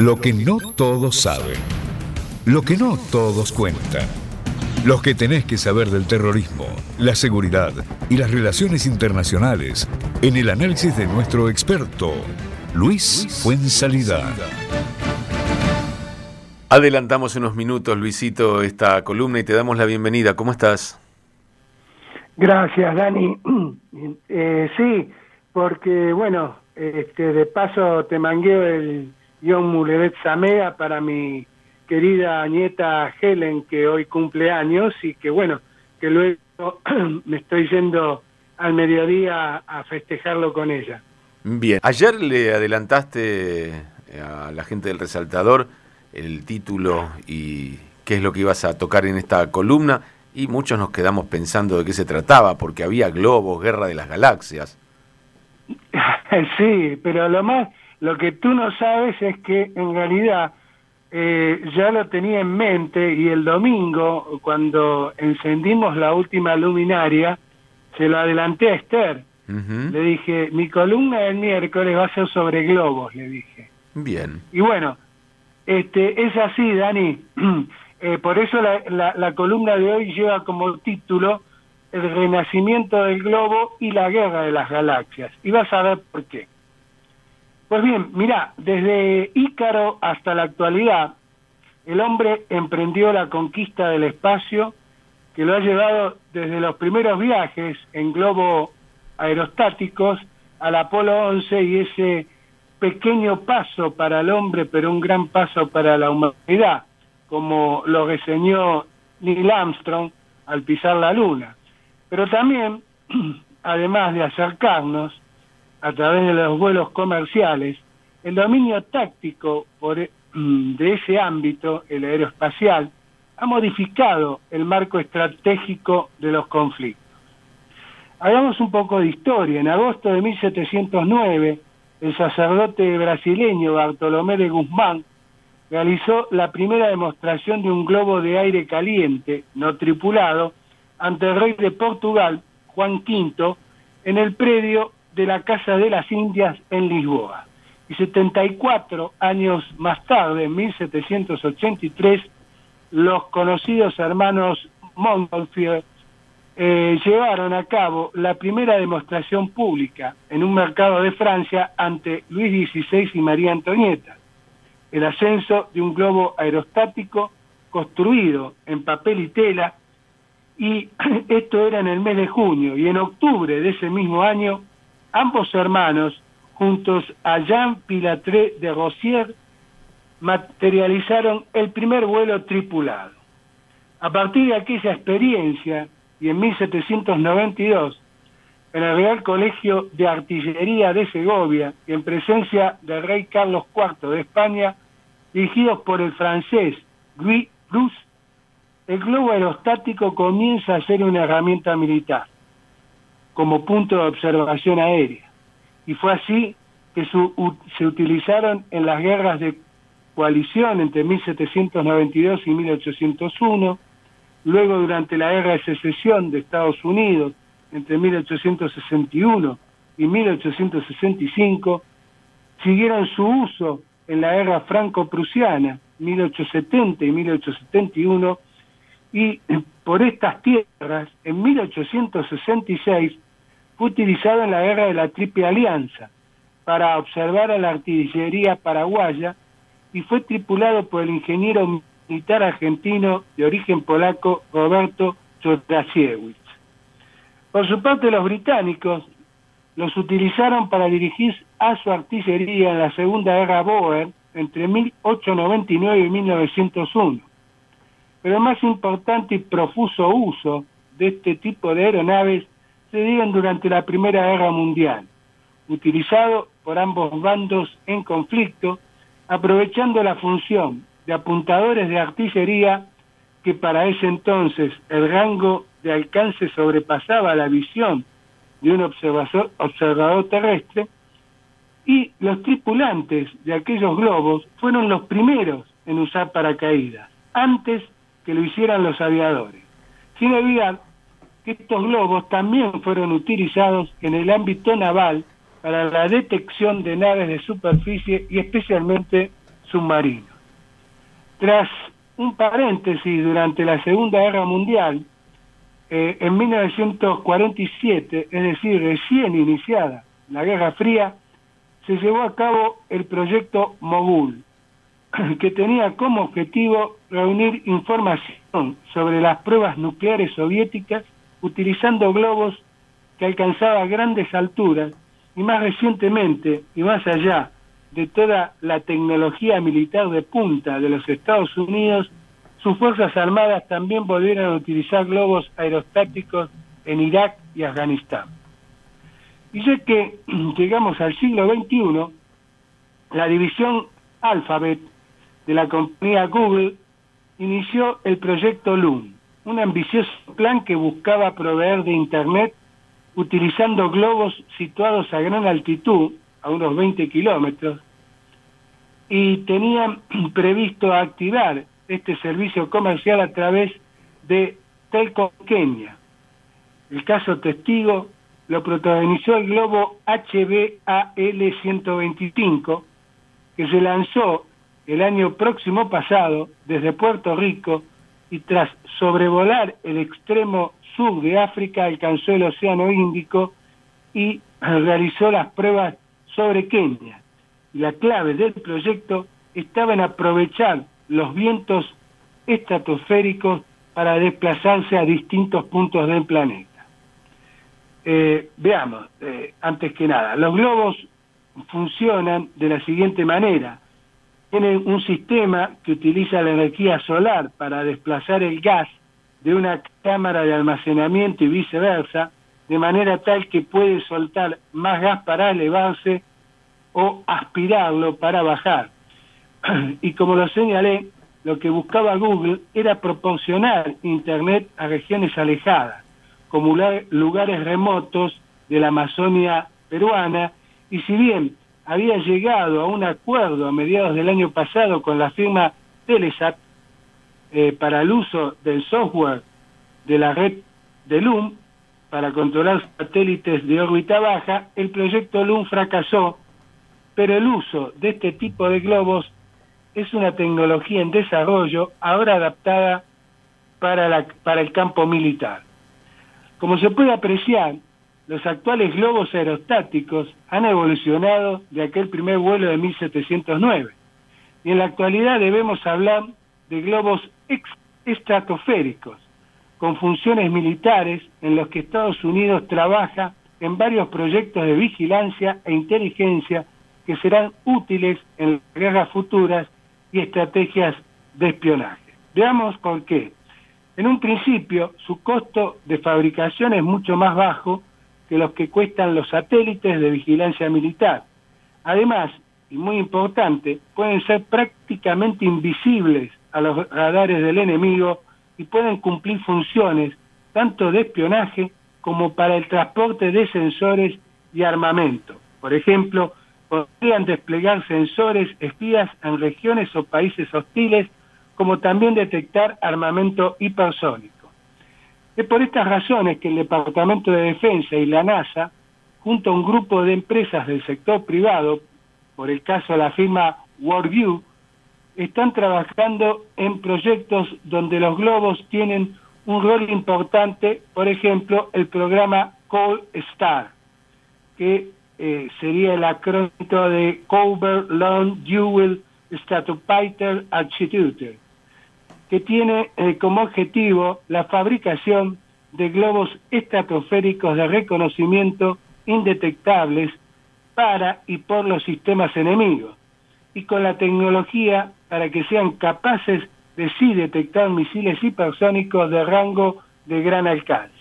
Lo que no todos saben. Lo que no todos cuentan. Los que tenés que saber del terrorismo, la seguridad y las relaciones internacionales en el análisis de nuestro experto, Luis Fuenzalida. Adelantamos unos minutos, Luisito, esta columna y te damos la bienvenida. ¿Cómo estás? Gracias, Dani. Sí, porque, bueno, de paso te mangueo el Yom Mulevet Samea para mi querida nieta Helen, que hoy cumple años, y que, bueno, que luego me estoy yendo al mediodía a festejarlo con ella. Bien. Ayer le adelantaste a la gente del Resaltador el título y qué es lo que ibas a tocar en esta columna, y muchos nos quedamos pensando de qué se trataba, porque había globos, guerra de las galaxias. Sí, pero lo que tú no sabes es que en realidad ya lo tenía en mente, y el domingo, cuando encendimos la última luminaria, se lo adelanté a Esther. Le dije, mi columna del miércoles va a ser sobre globos, le dije. Bien. Y bueno, es así, Dani. Por eso la columna de hoy lleva como título El renacimiento del globo y la guerra de las galaxias. Y vas a ver por qué. Pues bien, mirá, desde Ícaro hasta la actualidad, el hombre emprendió la conquista del espacio, que lo ha llevado desde los primeros viajes en globos aerostáticos al Apolo 11, y ese pequeño paso para el hombre, pero un gran paso para la humanidad, como lo reseñó Neil Armstrong al pisar la Luna. Pero también, además de acercarnos a través de los vuelos comerciales, el dominio táctico de ese ámbito, el aeroespacial, ha modificado el marco estratégico de los conflictos. Hagamos un poco de historia. En agosto de 1709, el sacerdote brasileño Bartolomé de Guzmán realizó la primera demostración de un globo de aire caliente, no tripulado, ante el rey de Portugal, Juan V, en el predio de la Casa de las Indias en Lisboa. Y 74 años más tarde, en 1783, los conocidos hermanos Montgolfier llevaron a cabo la primera demostración pública en un mercado de Francia ante Luis XVI y María Antonieta: el ascenso de un globo aerostático construido en papel y tela, y esto era en el mes de junio, y en octubre de ese mismo año, ambos hermanos, juntos a Jean Pilatre de Rozier, materializaron el primer vuelo tripulado. A partir de aquella experiencia, y en 1792, en el Real Colegio de Artillería de Segovia, y en presencia del rey Carlos IV de España, dirigidos por el francés Louis Brousse, el globo aerostático comienza a ser una herramienta militar, como punto de observación aérea. Y fue así que se utilizaron en las guerras de coalición entre 1792 y 1801, luego durante la Guerra de Secesión de Estados Unidos entre 1861 y 1865, siguieron su uso en la Guerra Franco-Prusiana, 1870 y 1871, y por estas tierras, en 1866, fue utilizado en la Guerra de la Triple Alianza para observar a la artillería paraguaya, y fue tripulado por el ingeniero militar argentino de origen polaco Roberto Jurasiewicz. Por su parte, los británicos los utilizaron para dirigir a su artillería en la Segunda Guerra Boer entre 1899 y 1901. Pero el más importante y profuso uso de este tipo de aeronaves se dieron durante la Primera Guerra Mundial, utilizado por ambos bandos en conflicto, aprovechando la función de apuntadores de artillería, que para ese entonces el rango de alcance sobrepasaba la visión de un observador terrestre, y los tripulantes de aquellos globos fueron los primeros en usar paracaídas, antes que lo hicieran los aviadores. Sin olvidar que estos globos también fueron utilizados en el ámbito naval para la detección de naves de superficie y especialmente submarinos. Tras un paréntesis durante la Segunda Guerra Mundial, en 1947, es decir, recién iniciada la Guerra Fría, se llevó a cabo el proyecto Mogul, que tenía como objetivo reunir información sobre las pruebas nucleares soviéticas utilizando globos que alcanzaban grandes alturas y más recientemente y más allá de toda la tecnología militar de punta de los Estados Unidos, sus Fuerzas Armadas también volvieron a utilizar globos aerostáticos en Irak y Afganistán. Y ya que llegamos al siglo XXI, la división Alphabet de la compañía Google inició el proyecto Loon, un ambicioso plan que buscaba proveer de Internet utilizando globos situados a gran altitud, a unos 20 kilómetros, y tenían previsto activar este servicio comercial a través de Telkom Kenia. El caso testigo lo protagonizó el globo HBAL-125, que se lanzó el año próximo pasado desde Puerto Rico y tras sobrevolar el extremo sur de África alcanzó el Océano Índico y realizó las pruebas sobre Kenia. Y la clave del proyecto estaba en aprovechar los vientos estratosféricos para desplazarse a distintos puntos del planeta. Veamos, antes que nada, los globos funcionan de la siguiente manera. Tienen un sistema que utiliza la energía solar para desplazar el gas de una cámara de almacenamiento y viceversa, de manera tal que puede soltar más gas para elevarse o aspirarlo para bajar. Y como lo señalé, lo que buscaba Google era proporcionar Internet a regiones alejadas, como lugares remotos de la Amazonia peruana, y si bien había llegado a un acuerdo a mediados del año pasado con la firma Telesat para el uso del software de la red de Loon para controlar satélites de órbita baja, el proyecto Loon fracasó, pero el uso de este tipo de globos es una tecnología en desarrollo, ahora adaptada para el campo militar. Como se puede apreciar, los actuales globos aerostáticos han evolucionado de aquel primer vuelo de 1709, y en la actualidad debemos hablar de globos estratosféricos, con funciones militares en los que Estados Unidos trabaja en varios proyectos de vigilancia e inteligencia que serán útiles en las guerras futuras y estrategias de espionaje. Veamos por qué. En un principio, su costo de fabricación es mucho más bajo que los que cuestan los satélites de vigilancia militar. Además, y muy importante, pueden ser prácticamente invisibles a los radares del enemigo y pueden cumplir funciones tanto de espionaje como para el transporte de sensores y armamento. Por ejemplo, podrían desplegar sensores espías en regiones o países hostiles, como también detectar armamento hipersónico. Es por estas razones que el Departamento de Defensa y la NASA, junto a un grupo de empresas del sector privado, por el caso de la firma Worldview, están trabajando en proyectos donde los globos tienen un rol importante, por ejemplo, el programa Cold Star, que sería el acrónimo de Covert Long Dual Stratofighter Architecture, que tiene como objetivo la fabricación de globos estratosféricos de reconocimiento indetectables para y por los sistemas enemigos, y con la tecnología para que sean capaces de sí detectar misiles hipersónicos de rango de gran alcance.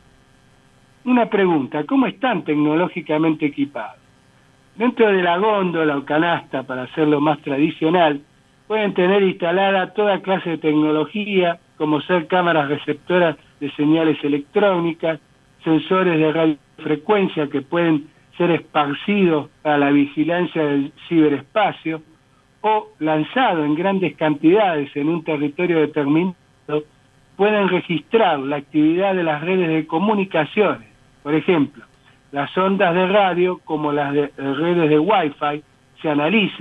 Una pregunta, ¿cómo están tecnológicamente equipados? Dentro de la góndola o canasta, para hacerlo más tradicional, pueden tener instalada toda clase de tecnología, como ser cámaras receptoras de señales electrónicas, sensores de radiofrecuencia que pueden ser esparcidos para la vigilancia del ciberespacio, o lanzado en grandes cantidades en un territorio determinado, pueden registrar la actividad de las redes de comunicaciones. Por ejemplo, las ondas de radio, como las de redes de Wi-Fi, se analizan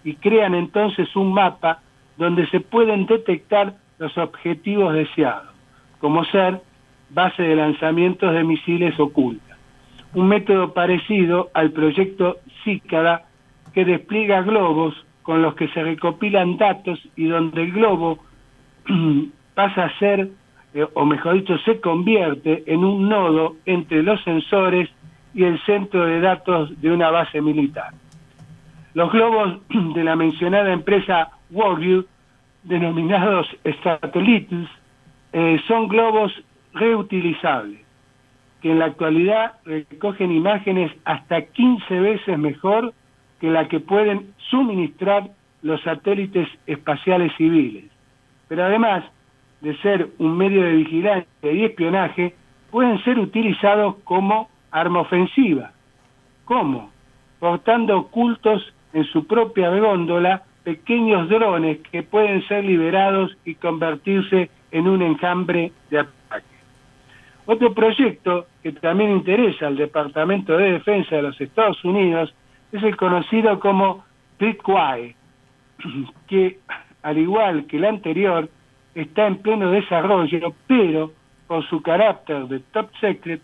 y crean entonces un mapa donde se pueden detectar los objetivos deseados, como ser base de lanzamientos de misiles ocultas. Un método parecido al proyecto Cícada, que despliega globos con los que se recopilan datos y donde el globo pasa a ser, o mejor dicho, se convierte en un nodo entre los sensores y el centro de datos de una base militar. Los globos de la mencionada empresa Worldview, denominados satélites, son globos reutilizables, que en la actualidad recogen imágenes hasta 15 veces mejor que la que pueden suministrar los satélites espaciales civiles. Pero además de ser un medio de vigilancia y espionaje, pueden ser utilizados como arma ofensiva. ¿Cómo? Portando ocultos en su propia góndola pequeños drones que pueden ser liberados y convertirse en un enjambre de ataque. Otro proyecto que también interesa al Departamento de Defensa de los Estados Unidos es el conocido como Tritquai, que al igual que el anterior está en pleno desarrollo, pero por su carácter de top secret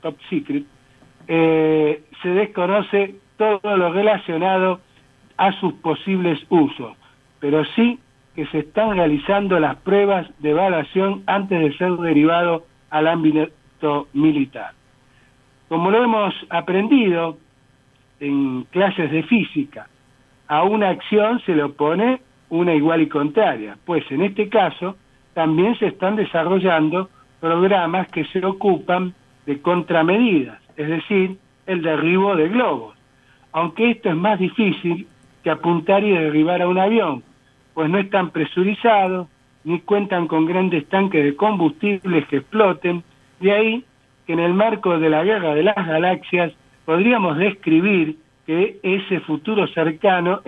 se desconoce todo lo relacionado a sus posibles usos, pero sí que se están realizando las pruebas de evaluación antes de ser derivado al ámbito militar. Como lo hemos aprendido en clases de física, a una acción se le opone una igual y contraria, pues en este caso también se están desarrollando programas que se ocupan de contramedidas, es decir, el derribo de globos, aunque esto es más difícil que apuntar y derribar a un avión, pues no están presurizados, ni cuentan con grandes tanques de combustibles que exploten, de ahí que en el marco de la guerra de las galaxias podríamos describir que en ese futuro cercano,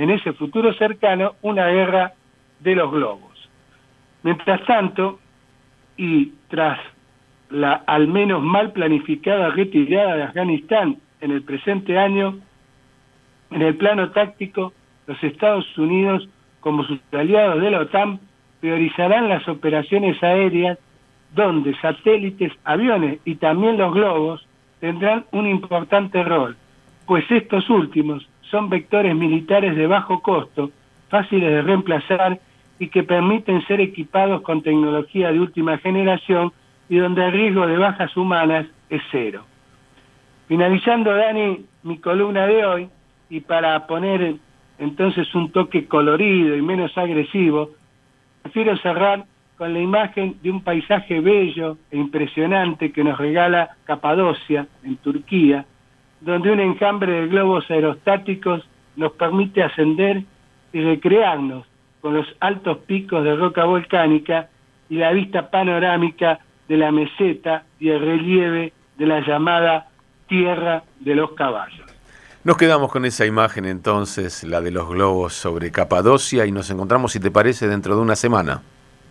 una guerra de los globos. Mientras tanto, y tras la al menos mal planificada retirada de Afganistán en el presente año, en el plano táctico, los Estados Unidos, como sus aliados de la OTAN, priorizarán las operaciones aéreas donde satélites, aviones y también los globos tendrán un importante rol, pues estos últimos son vectores militares de bajo costo, fáciles de reemplazar y que permiten ser equipados con tecnología de última generación y donde el riesgo de bajas humanas es cero. Finalizando, Dani, mi columna de hoy, y para poner entonces un toque colorido y menos agresivo, prefiero cerrar con la imagen de un paisaje bello e impresionante que nos regala Capadocia, en Turquía, donde un enjambre de globos aerostáticos nos permite ascender y recrearnos con los altos picos de roca volcánica y la vista panorámica de la meseta y el relieve de la llamada Tierra de los Caballos. Nos quedamos con esa imagen entonces, la de los globos sobre Capadocia, y nos encontramos, si te parece, dentro de una semana.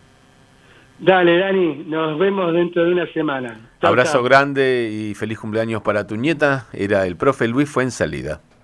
Dale, Dani, nos vemos dentro de una semana. Chau, Abrazo chau. grande y feliz cumpleaños para tu nieta. Era el profe Luis Fuenzalida.